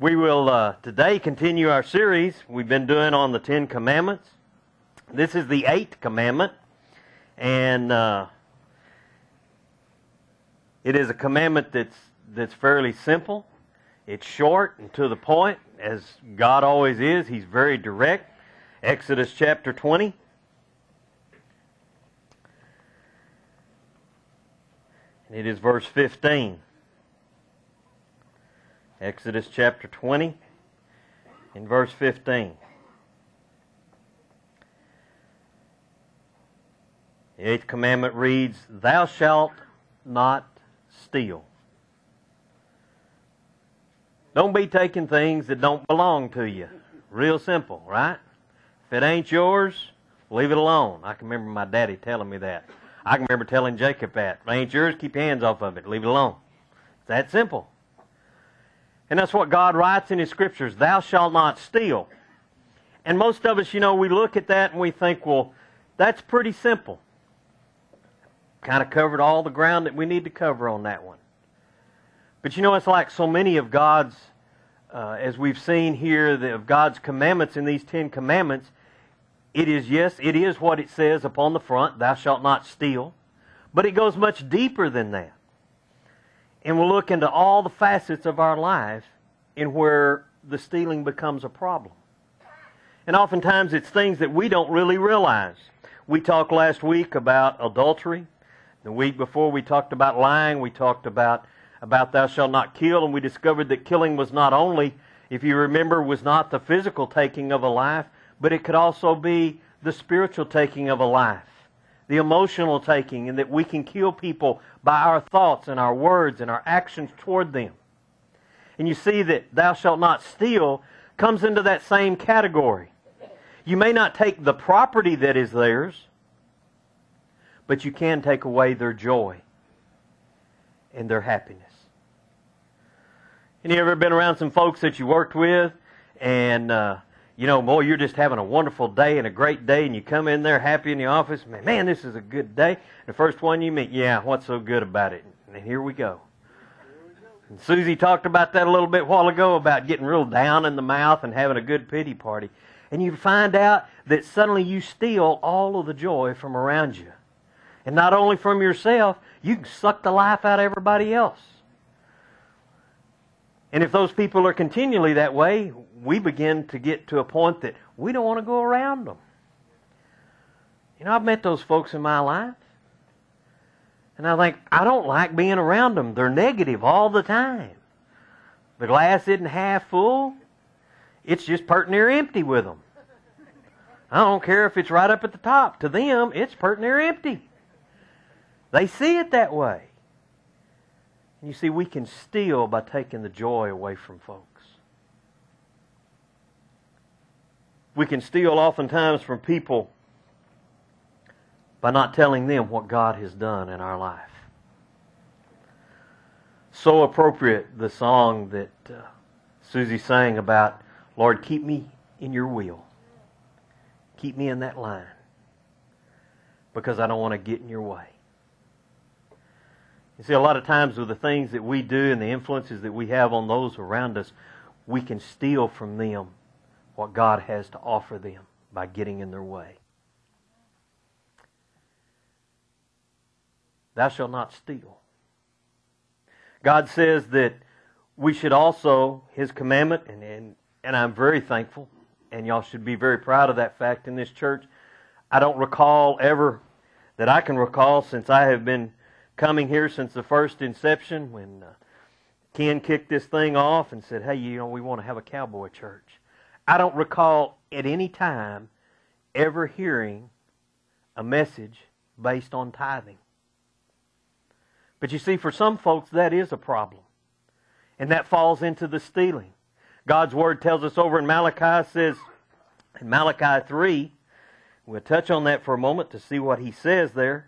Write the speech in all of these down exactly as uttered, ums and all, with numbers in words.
We will uh, today continue our series we've been doing on the Ten Commandments. This is the eighth commandment, and uh, it is a commandment that's that's fairly simple. It's short and to the point, as God always is. He's very direct. Exodus chapter twenty. And it is verse fifteen. Exodus chapter twenty, in verse fifteen. The eighth commandment reads, "Thou shalt not steal." Don't be taking things that don't belong to you. Real simple, right? If it ain't yours, leave it alone. I can remember my daddy telling me that. I can remember telling Jacob that. If it ain't yours, keep your hands off of it. Leave it alone. It's that simple. And that's what God writes in His Scriptures. Thou shalt not steal. And most of us, you know, we look at that and we think, well, that's pretty simple. Kind of covered all the ground that we need to cover on that one. But you know, it's like so many of God's, uh, as we've seen here, the, of God's commandments in these Ten Commandments, it is, yes, it is what it says upon the front, thou shalt not steal. But it goes much deeper than that. And we'll look into all the facets of our life in where the stealing becomes a problem. And oftentimes it's things that we don't really realize. We talked last week about adultery. The week before we talked about lying. We talked about, about thou shalt not kill. And we discovered that killing was not only, if you remember, was not the physical taking of a life, but it could also be the spiritual taking of a life. The emotional taking, and that we can kill people by our thoughts and our words and our actions toward them. And you see that thou shalt not steal comes into that same category. You may not take the property that is theirs, but you can take away their joy and their happiness. And you ever been around some folks that you worked with, and uh, you know, boy, you're just having a wonderful day and a great day, and you come in there happy in the office, man, man, this is a good day. The first one you meet, yeah, what's so good about it? And here we go. And Susie talked about that a little bit a while ago, about getting real down in the mouth and having a good pity party. And you find out that suddenly you steal all of the joy from around you. And not only from yourself, you can suck the life out of everybody else. And if those people are continually that way, we begin to get to a point that we don't want to go around them. You know, I've met those folks in my life. And I think, I don't like being around them. They're negative all the time. The glass isn't half full. It's just pert near empty with them. I don't care if it's right up at the top. To them, it's pert near empty. They see it that way. And you see, we can steal by taking the joy away from folks. We can steal oftentimes from people by not telling them what God has done in our life. So appropriate, the song that uh, Susie sang about, Lord, keep me in your will. Keep me in that line. Because I don't want to get in your way. You see, a lot of times with the things that we do and the influences that we have on those around us, we can steal from them what God has to offer them by getting in their way. Thou shalt not steal. God says that we should also, His commandment, and, and, and I'm very thankful, and y'all should be very proud of that fact in this church. I don't recall ever, that I can recall since I have been coming here since the first inception, when uh, Ken kicked this thing off and said, hey, you know, we want to have a cowboy church. I don't recall at any time ever hearing a message based on tithing. But you see, for some folks, that is a problem. And that falls into the stealing. God's Word tells us over in Malachi, says, in Malachi three, we'll touch on that for a moment to see what he says there.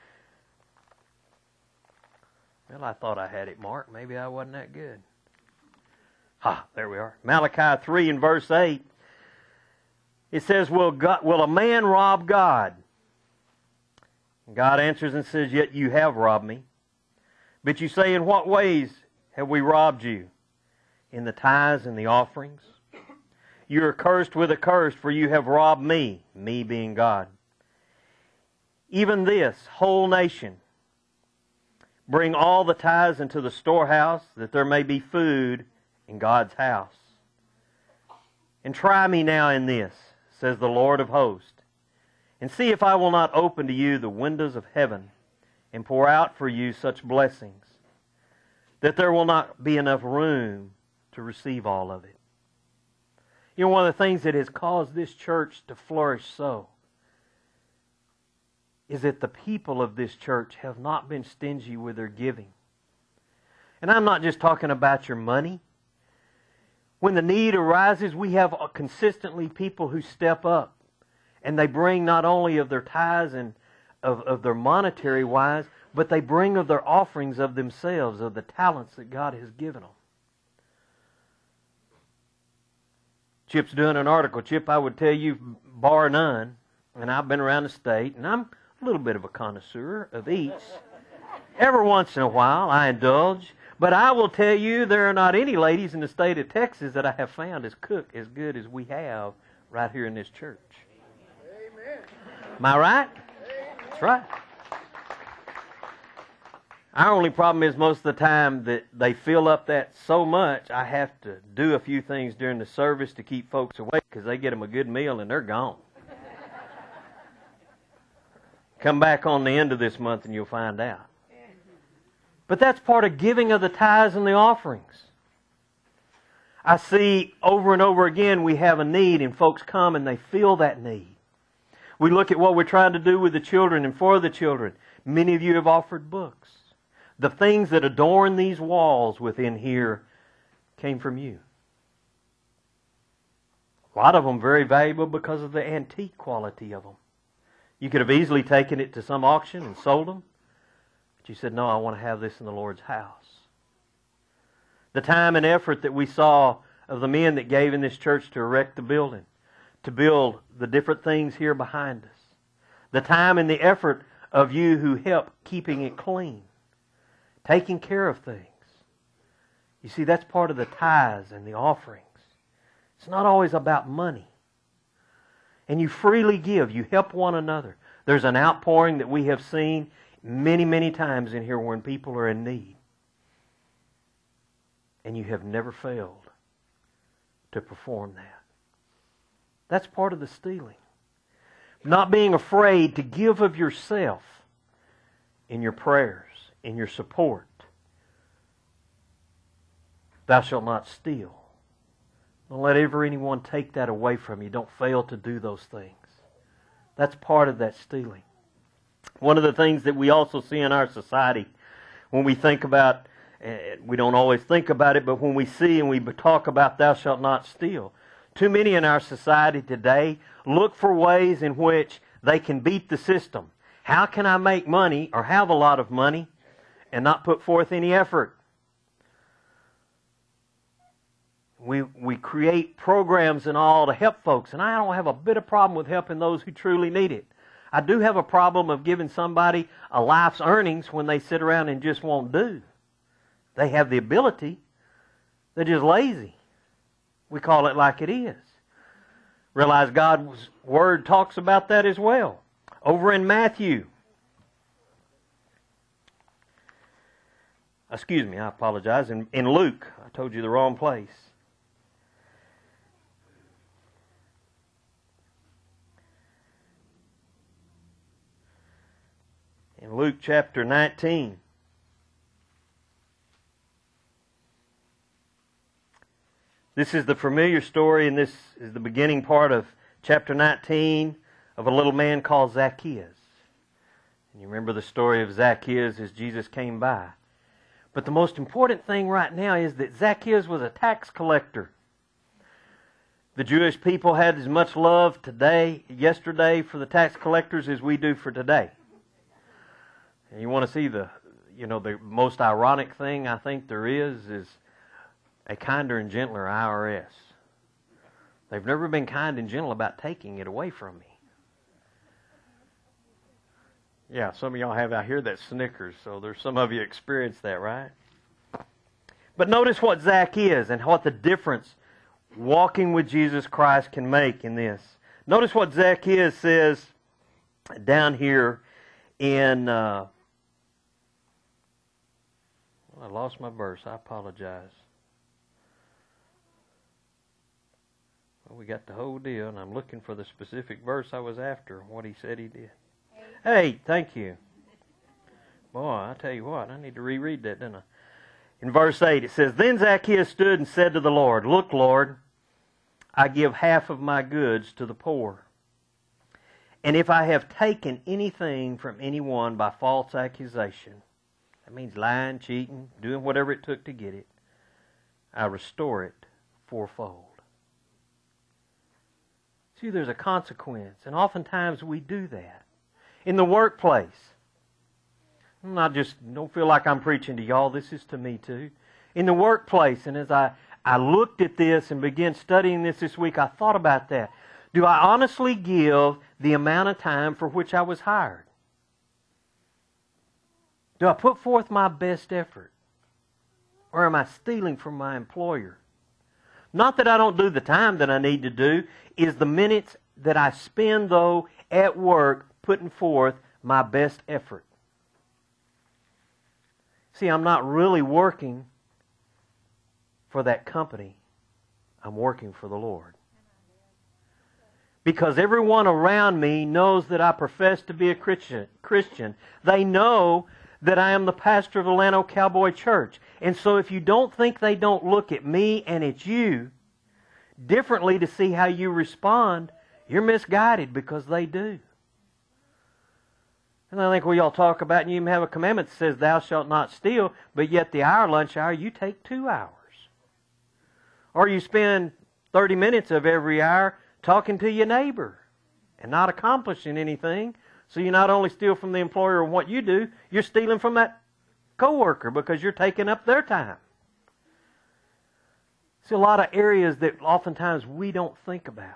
Well, I thought I had it marked. Maybe I wasn't that good. Ha, there we are. Malachi three and verse eight. It says, will, God, will a man rob God? And God answers and says, yet you have robbed me. But you say, in what ways have we robbed you? in the tithes and the offerings. You are cursed with a curse, for you have robbed me, me being God. Even this whole nation, bring all the tithes into the storehouse, that there may be food in God's house. And try me now in this, says the Lord of hosts, and see if I will not open to you the windows of heaven and pour out for you such blessings, that there will not be enough room to receive all of it. You know, one of the things that has caused this church to flourish so is that the people of this church have not been stingy with their giving. And I'm not just talking about your money. When the need arises, we have consistently people who step up, and they bring not only of their tithes and of, of their monetary wise, but they bring of their offerings of themselves, of the talents that God has given them. Chip's doing an article. Chip, I would tell you, bar none, and I've been around the state, and I'm a little bit of a connoisseur of each. Every once in a while, I indulge. But I will tell you, there are not any ladies in the state of Texas that I have found as cook as good as we have right here in this church. Amen. Am I right? Amen. That's right. Our only problem is most of the time that they fill up that so much, I have to do a few things during the service to keep folks awake because they get them a good meal and they're gone. Come back on the end of this month and you'll find out. But that's part of giving of the tithes and the offerings. I see over and over again we have a need and folks come and they feel that need. We look at what we're trying to do with the children and for the children. Many of you have offered books. The things that adorn these walls within here came from you. A lot of them very valuable because of the antique quality of them. You could have easily taken it to some auction and sold them. But you said, no, I want to have this in the Lord's house. The time and effort that we saw of the men that gave in this church to erect the building, to build the different things here behind us. The time and the effort of you who help keeping it clean. Taking care of things. You see, that's part of the tithes and the offerings. It's not always about money. And you freely give. You help one another. There's an outpouring that we have seen many, many times in here when people are in need. And you have never failed to perform that. That's part of the stealing. Not being afraid to give of yourself in your prayers, in your support. Thou shalt not steal. Don't let ever anyone take that away from you. Don't fail to do those things. That's part of that stealing. One of the things that we also see in our society when we think about, we don't always think about it, but when we see and we talk about thou shalt not steal, too many in our society today look for ways in which they can beat the system. How can I make money or have a lot of money and not put forth any effort? We we create programs and all to help folks, and I don't have a bit of problem with helping those who truly need it. I do have a problem of giving somebody a life's earnings when they sit around and just won't do. They have the ability. They're just lazy. We call it like it is. Realize God's Word talks about that as well. Over in Matthew. Excuse me, I apologize. In, in Luke, I told you the wrong place. In Luke chapter nineteen. This is the familiar story, and this is the beginning part of chapter nineteen of a little man called Zacchaeus. And you remember the story of Zacchaeus as Jesus came by. But the most important thing right now is that Zacchaeus was a tax collector. The Jewish people had as much love today, yesterday, for the tax collectors as we do for today. And you want to see the, you know, the most ironic thing I think there is, is a kinder and gentler I R S. They've never been kind and gentle about taking it away from me. Yeah, some of y'all have out here that snickers, so there's some of you experienced that, right? But notice what Zacchaeus and what the difference walking with Jesus Christ can make in this. Notice what Zacchaeus says down here in... Uh, I lost my verse. I apologize. Well, we got the whole deal, and I'm looking for the specific verse I was after, what he said he did. Hey, thank you. Boy, I tell you what, I need to reread that, didn't I? In verse eight, it says, Then Zacchaeus stood and said to the Lord, Look, Lord, I give half of my goods to the poor. And if I have taken anything from anyone by false accusation, that means lying, cheating, doing whatever it took to get it, I restore it fourfold. See, there's a consequence, and oftentimes we do that. In the workplace, I'm not just, don't feel like I'm preaching to y'all, this is to me too. In the workplace, and as I, I looked at this and began studying this this week, I thought about that. Do I honestly give the amount of time for which I was hired? Do I put forth my best effort? Or am I stealing from my employer? Not that I don't do the time that I need to do, is the minutes that I spend, though, at work putting forth my best effort. See, I'm not really working for that company. I'm working for the Lord. Because everyone around me knows that I profess to be a Christian. Christian. They know that I am the pastor of the Llano Cowboy Church. And so if you don't think they don't look at me and at you differently to see how you respond, you're misguided, because they do. And I think we all talk about, and you even have a commandment that says, Thou shalt not steal, but yet the hour, lunch hour, you take two hours. Or you spend thirty minutes of every hour talking to your neighbor and not accomplishing anything. So you not only steal from the employer and what you do, you're stealing from that coworker because you're taking up their time. See, a lot of areas that oftentimes we don't think about.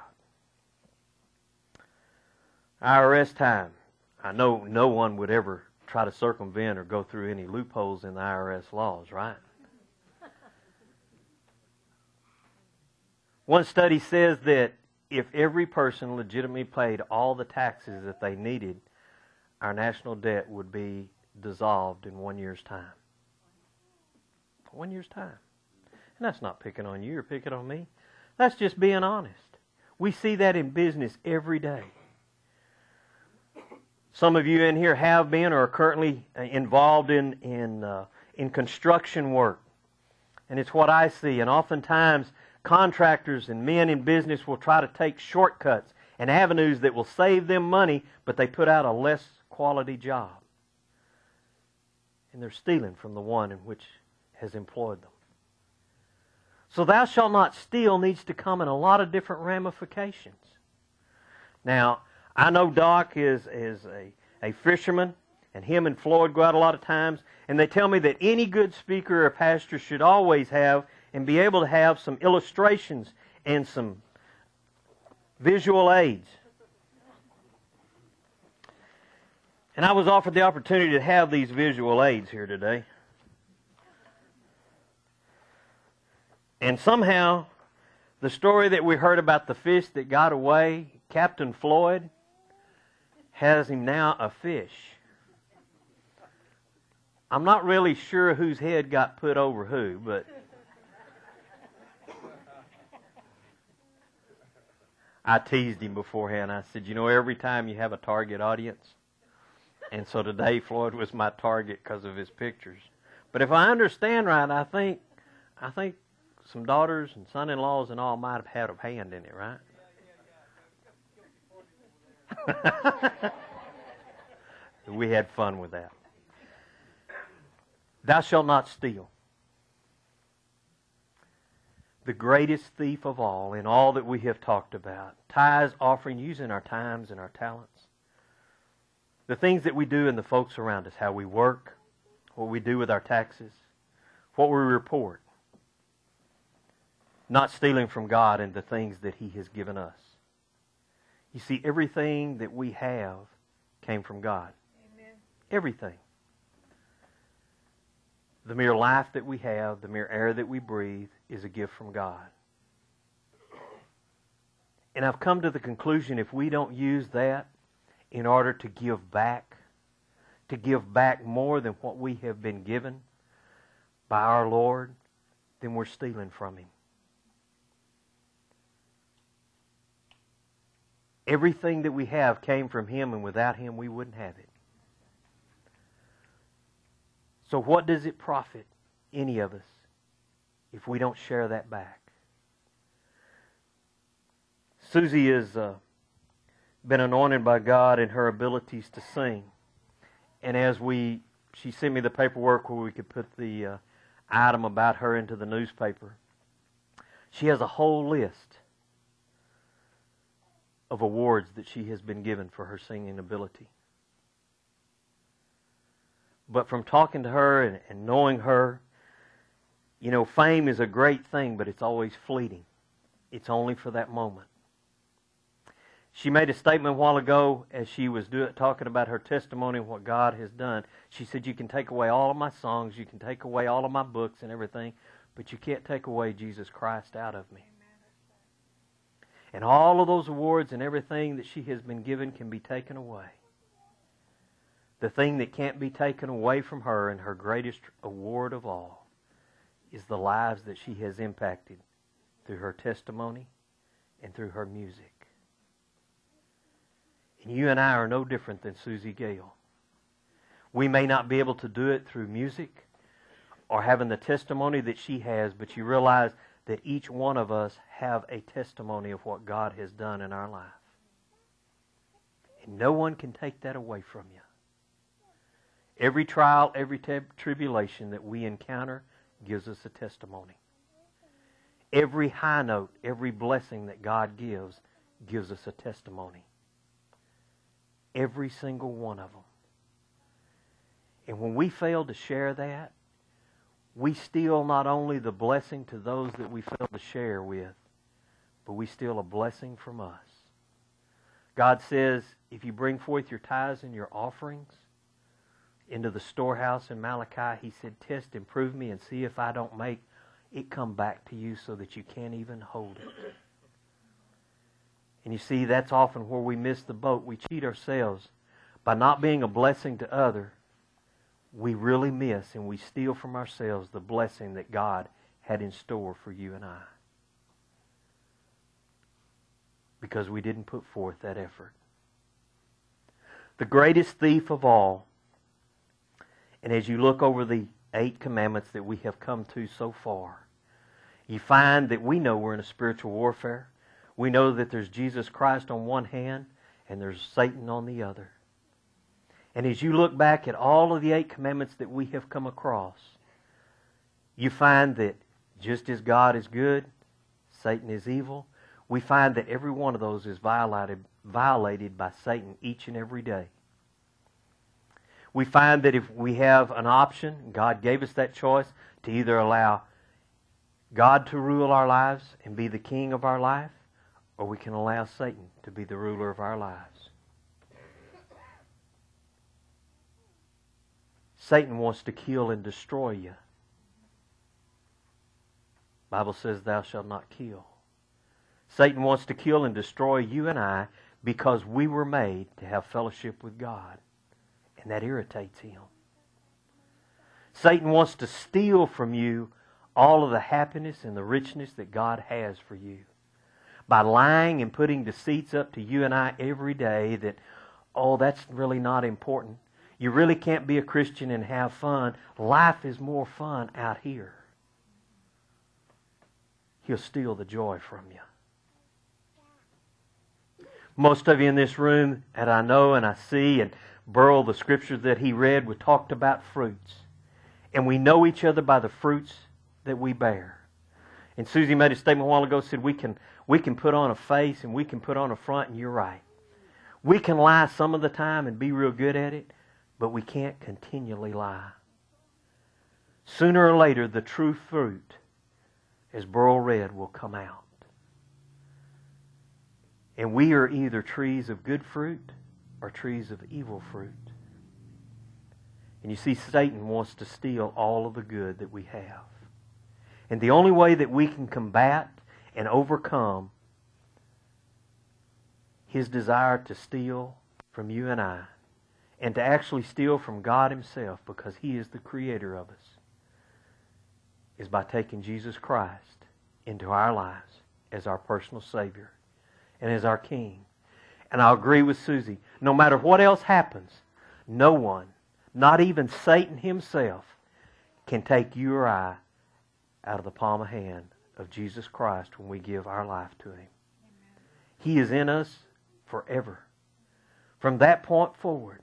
I R S time. I know no one would ever try to circumvent or go through any loopholes in the I R S laws, right? One study says that if every person legitimately paid all the taxes that they needed, our national debt would be dissolved in one year's time. One year's time. And that's not picking on you or picking on me. That's just being honest. We see that in business every day. Some of you in here have been or are currently involved in, in, uh, in construction work. And it's what I see. And oftentimes, contractors and men in business will try to take shortcuts and avenues that will save them money, but they put out a less quality job. And they're stealing from the one in which has employed them. So thou shalt not steal needs to come in a lot of different ramifications. Now, I know Doc is, is a, a fisherman, and him and Floyd go out a lot of times, and they tell me that any good speaker or pastor should always have and be able to have some illustrations and some visual aids. And I was offered the opportunity to have these visual aids here today. And somehow, the story that we heard about the fish that got away, Captain Floyd has him now a fish. I'm not really sure whose head got put over who, but I teased him beforehand. I said, you know, every time you have a target audience. And so today Floyd was my target because of his pictures. But if I understand right, I think I think some daughters and son-in-laws and all might have had a hand in it, right? We had fun with that. Thou shalt not steal. The greatest thief of all in all that we have talked about. Tithes, offering, using our times and our talents. The things that we do and the folks around us. How we work. What we do with our taxes. What we report. Not stealing from God and the things that He has given us. You see, everything that we have came from God. Amen. Everything. The mere life that we have, the mere air that we breathe, is a gift from God. And I've come to the conclusion, if we don't use that in order to give back, to give back more than what we have been given by our Lord, then we're stealing from Him. Everything that we have came from Him, and without Him we wouldn't have it. So what does it profit any of us if we don't share that back? Susie has uh, been anointed by God in her abilities to sing. And as we, she sent me the paperwork where we could put the uh, item about her into the newspaper. She has a whole list of awards that she has been given for her singing ability. But from talking to her and, and knowing her, you know, fame is a great thing, but it's always fleeting. It's only for that moment. She made a statement a while ago as she was do, talking about her testimony and what God has done. She said, you can take away all of my songs, you can take away all of my books and everything, but you can't take away Jesus Christ out of me. And all of those awards and everything that she has been given can be taken away. The thing that can't be taken away from her, and her greatest award of all, is the lives that she has impacted through her testimony and through her music. And you and I are no different than Susie Gale. We may not be able to do it through music or having the testimony that she has, but you realize that each one of us have a testimony of what God has done in our life. And no one can take that away from you. Every trial, every t- tribulation that we encounter gives us a testimony. Every high note, every blessing that God gives, gives us a testimony. Every single one of them. And when we fail to share that, we steal not only the blessing to those that we fail to share with, but we steal a blessing from us. God says, if you bring forth your tithes and your offerings into the storehouse in Malachi, He said, test and prove me and see if I don't make it come back to you so that you can't even hold it. And you see, that's often where we miss the boat. We cheat ourselves. By not being a blessing to others, we really miss and we steal from ourselves the blessing that God had in store for you and I. Because we didn't put forth that effort. The greatest thief of all, and as you look over the eight commandments that we have come to so far, you find that we know we're in a spiritual warfare. We know that there's Jesus Christ on one hand and there's Satan on the other. And as you look back at all of the eight commandments that we have come across, you find that just as God is good, Satan is evil. We find that every one of those is violated, violated by Satan each and every day. We find that if we have an option, God gave us that choice to either allow God to rule our lives and be the king of our life, or we can allow Satan to be the ruler of our lives. Satan wants to kill and destroy you. The Bible says, thou shalt not kill. Satan wants to kill and destroy you and I because we were made to have fellowship with God. And that irritates him. Satan wants to steal from you all of the happiness and the richness that God has for you. By lying and putting deceits up to you and I every day that, oh, that's really not important. You really can't be a Christian and have fun. Life is more fun out here. He'll steal the joy from you. Most of you in this room, and I know and I see, and Burl, the scriptures that he read, we talked about fruits. And we know each other by the fruits that we bear. And Susie made a statement a while ago, said we can we can put on a face and we can put on a front, and you're right. We can lie some of the time and be real good at it, but we can't continually lie. Sooner or later, the true fruit, as Burl read, will come out. And we are either trees of good fruit or trees of evil fruit. And you see, Satan wants to steal all of the good that we have. And the only way that we can combat and overcome his desire to steal from you and I, and to actually steal from God himself, because he is the creator of us, is by taking Jesus Christ into our lives as our personal Savior and as our King. And I agree with Susie. No matter what else happens, no one, not even Satan himself, can take you or I out of the palm of hand of Jesus Christ when we give our life to him. Amen. He is in us forever. From that point forward,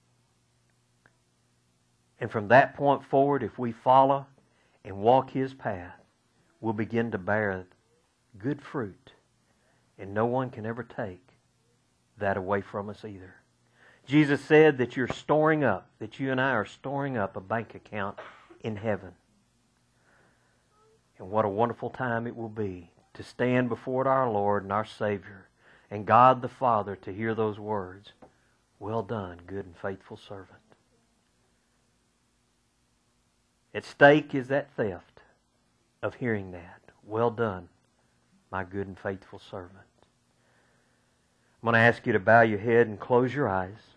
and from that point forward, if we follow and walk his path, we'll begin to bear good fruit. And no one can ever take that away from us either. Jesus said that you're storing up, that you and I are storing up a bank account in heaven. And what a wonderful time it will be to stand before our Lord and our Savior and God the Father to hear those words, "Well done, good and faithful servant." At stake is that theft of hearing that. "Well done, my good and faithful servant." I'm going to ask you to bow your head and close your eyes.